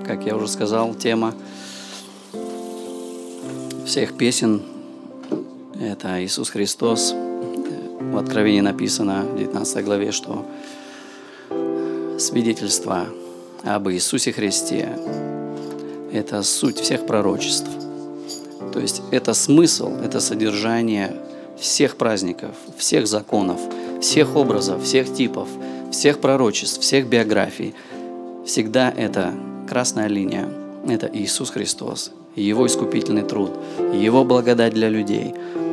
Как я уже сказал, тема всех песен – это Иисус Христос. В Откровении написано в 19 главе, что свидетельство об Иисусе Христе – это суть всех пророчеств. То есть это смысл, это содержание всех праздников, всех законов, всех образов, всех типов, всех пророчеств, всех биографий. Всегда это красная линия – это Иисус Христос, Его искупительный труд, Его благодать для людей.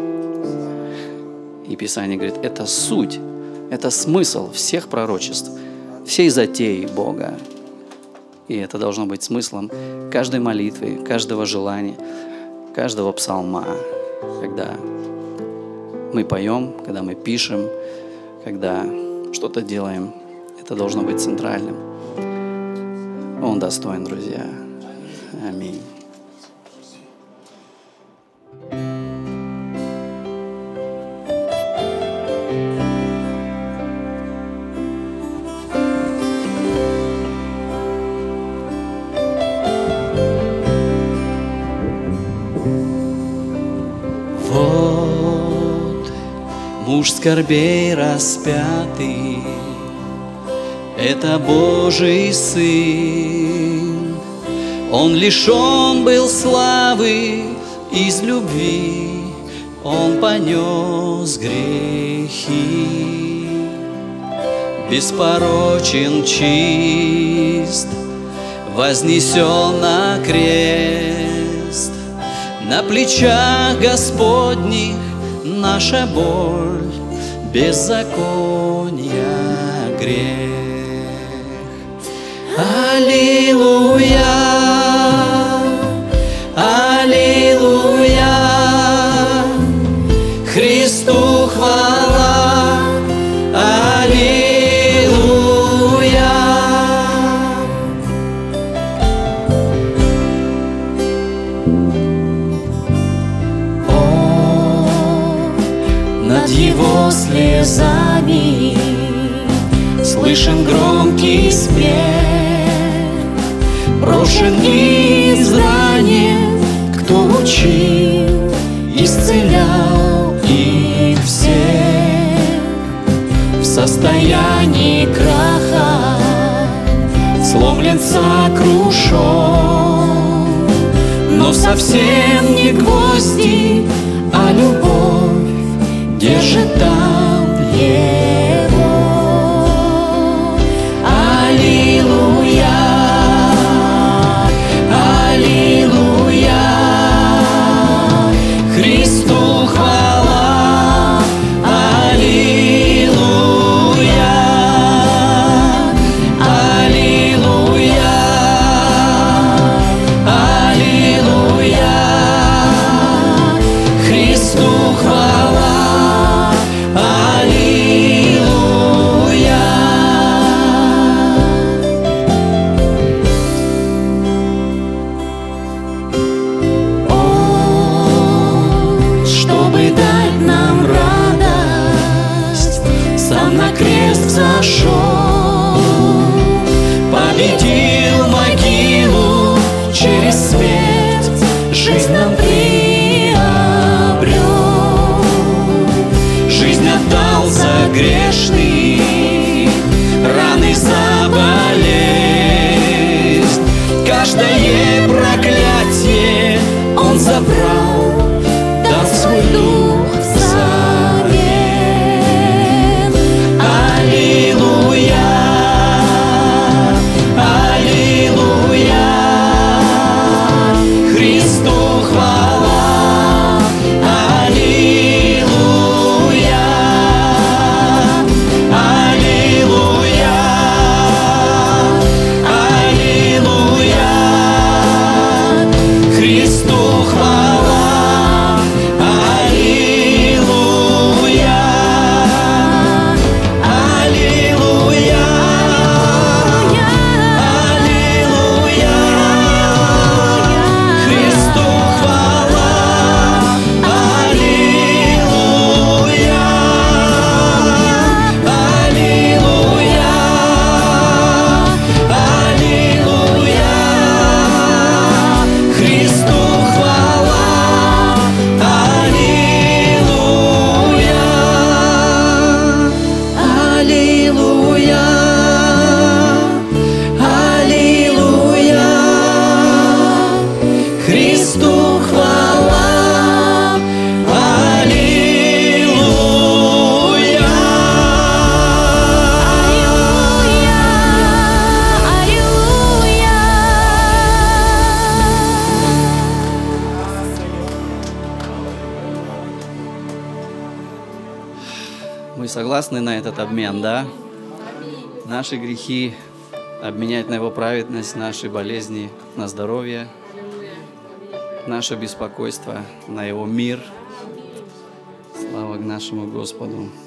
И Писание говорит, это суть, это смысл всех пророчеств, всей затеи Бога. И это должно быть смыслом каждой молитвы, каждого желания, каждого псалма, когда мы поем, когда мы пишем, когда что-то делаем. Это должно быть центральным. Он достоин, друзья. Аминь. Вот муж скорбей распятый, это Божий Сын. Он лишен был славы, из любви Он понес грехи. Беспорочен, чист, вознесен на крест. На плечах Господних наша боль, беззакония грех. Аллилуйя, аллилуйя, Христу хвала, аллилуйя. О, над Его слезами слышен громкий смех. Брошен низ ранен, кто учил, исцелял их всех. В состоянии краха сломлен, сокрушен, но совсем не гвозди, а любовь держит там его. Аллилуйя. Христу хвала, аллилуйя, аллилуйя, аллилуйя, Христу хвала, аллилуйя. Согласны на этот обмен, да? Наши грехи обменять на Его праведность, наши болезни на здоровье, наше беспокойство на Его мир. Слава к нашему Господу.